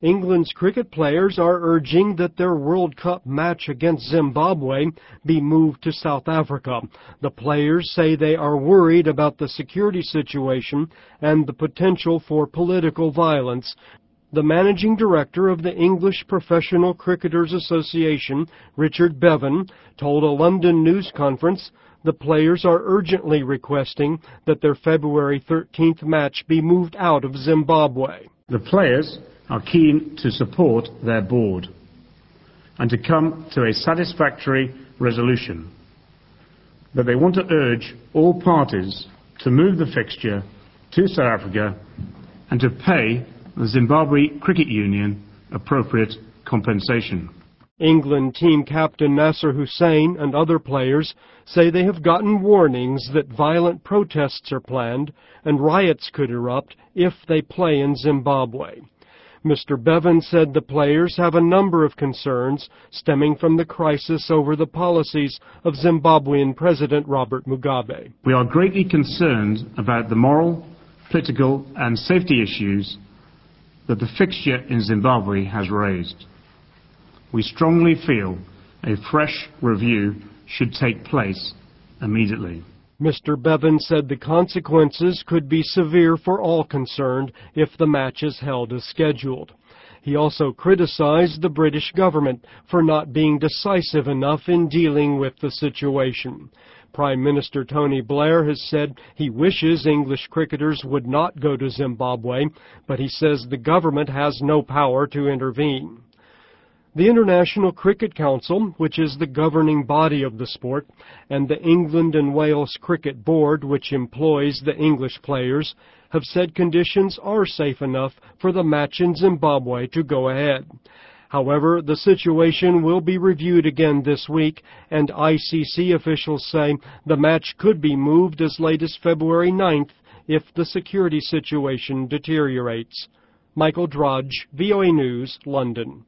England's cricket players are urging that their World Cup match against Zimbabwe be moved to South Africa. The players say they are worried about the security situation and the potential for political violence. The managing director of the English Professional Cricketers Association, Richard Bevan, told a London news conference the players are urgently requesting that their February 13th match be moved out of Zimbabwe. The players are keen to support their board and to come to a satisfactory resolution, but they want to urge all parties to move the fixture to South Africa and to pay the Zimbabwe Cricket Union appropriate compensation. England team captain Nasser Hussain and other players say they have gotten warnings that violent protests are planned and riots could erupt if they play in Zimbabwe. Mr. Bevan said the players have a number of concerns stemming from the crisis over the policies of Zimbabwean President Robert Mugabe. We are greatly concerned about the moral, political and safety issues that the fixture in Zimbabwe has raised. We strongly feel a fresh review should take place immediately. Mr. Bevan said the consequences could be severe for all concerned if the match is held as scheduled. He also criticized the British government for not being decisive enough in dealing with the situation. Prime Minister Tony Blair has said he wishes English cricketers would not go to Zimbabwe, but he says the government has no power to intervene. The International Cricket Council, which is the governing body of the sport, and the England and Wales Cricket Board, which employs the English players, have said conditions are safe enough for the match in Zimbabwe to go ahead. However, the situation will be reviewed again this week, and ICC officials say the match could be moved as late as February 9th if the security situation deteriorates. Michael Drudge, VOA News, London.